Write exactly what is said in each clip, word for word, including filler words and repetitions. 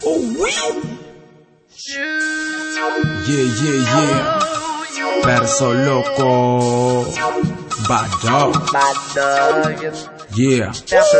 Oh oui. Yeah, yeah, yeah. Perso loco. Bad dog. Bad dog. Yeah. Perso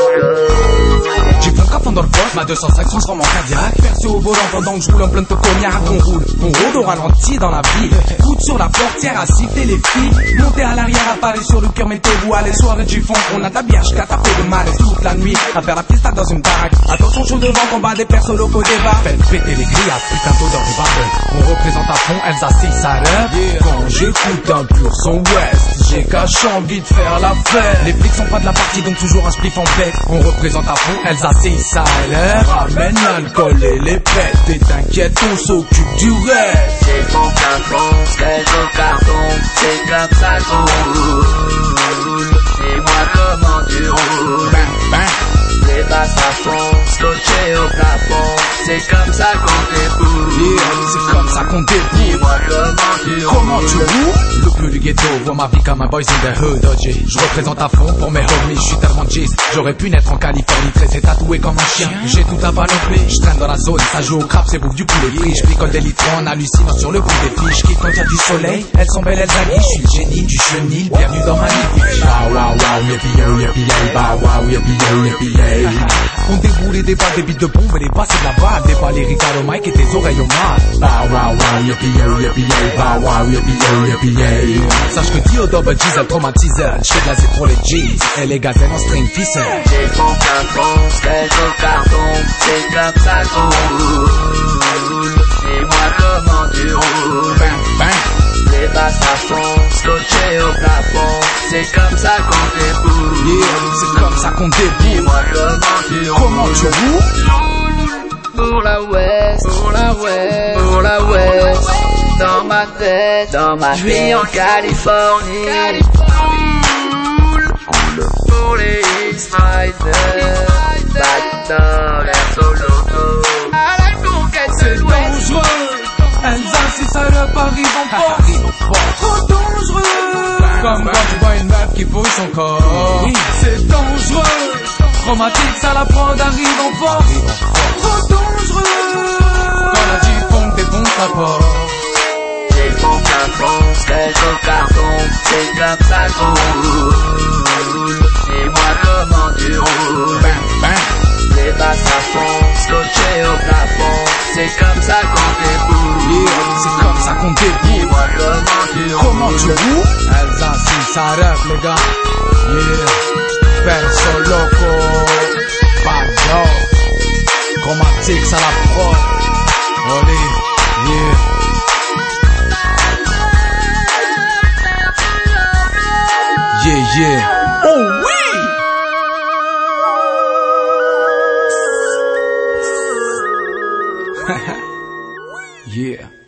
loco. J'ai plein de rap dans le poste, ma deux cent cinq transforme en cardiaque. Perso au volant pendant que je roule en plein de cognac. On roule, on roule au ralenti dans la ville. Coude sur la portière à siffler les filles. Monter à l'arrière, à Paris sur le cœur, mettez-vous à les soirées du fond. On a de la bière jusqu'à taper de mal toute la nuit. À faire la pista dans une baraque. Attention chaud devant, combat des persos locaux des bars. Faites péter les grilles, putain d'odeur des barres. On représente à fond, elles assisent ça rêve. Quand j'écoute un pur son ouest, j'ai qu'à envie de faire la fête. Les flics sont pas de la partie, donc toujours un spliff en bec. On représente à fond, elles assisent ça rêve. Ramène l'alcool et les pètes. Et t'inquiète, on s'occupe du reste. J'ai mon carton, c'est au carton. C'est comme ça qu'on roule. Et moi comment tu roules. Bang, bang. Les basses à fond, scotché au plafond. C'est comme ça qu'on déboule. Yeah, c'est comme ça qu'on déboule. Dis-moi comment tu Comment roules. tu roules? Le plus du ghetto, vois ma vie comme un boys in the hood, O G. Je représente à fond pour mes homies, je suis tellement G's. J'aurais pu naître en Californie, tressé tatoué comme un chien. J'ai tout à panoplie, je traîne dans la zone, ça joue au crabe, c'est bouffe du poulet frit. Je picole des litrons en hallucinant sur le bout des fiches. Quitte quand y a du soleil, elles sont belles, elles aguichent. Je suis le génie du chenil, bienvenue dans ma vie. Wow, wow, wow, yippee yo, yippee yay, bah wow, yippee yo, yippee yay. On déboule et débat des bites de bombe et les basses c'est de la balle. Débat les ricains au mic et tes oreilles au mal. Bah wow, wow, yippee yo, yippee yay, bah wow, yippee yo, yippee yay. Sache que Dio Double G's, elle traumatise. J'fais de la zip pour les G's et les gazelles en string ficelle. J'ai mon carton, c'est au carton. C'est comme ça qu'on roule. Et moi comment tu roules. Bang, bang. Les basses à fond, scotché au plafond. C'est comme ça qu'on déboule. Yeah, c'est comme ça qu'on déboule. Dis-moi comment tu roules. Comment tu roules? Pour la West, pour la West, pour la West. Dans ma tête, dans ma je vis en Californie. Californie. Pour les X-Fighters, Bad dog, Perso loco. À la conquête C'est de l'Ouest. dangereux. Elles assistent à leur arrive en force. Trop dangereux. Comme quand tu vois une meuf qui fouille son corps. C'est dangereux. Traumatique, ça la prend d'arrive en force. Trop dangereux. Quand la G-Funk défonce la porte. J'ai mon carton, c'est au carton. C'est comme ça qu'on roule. Et moi comment tu roules. Bang, bang. Les basses à fond, scotché au plafond. C'est comme ça qu'on déboule. Yeah, c'est comme ça qu'on déboule. Dis-moi comment tu Comment roules. tu roules? Elles assisent, ça rêve les gars. Yeah, Perso loco. Bad dog. Chromatique, ça la prod. Allez, yeah. Yeah, yeah. Oh oui! Yeah.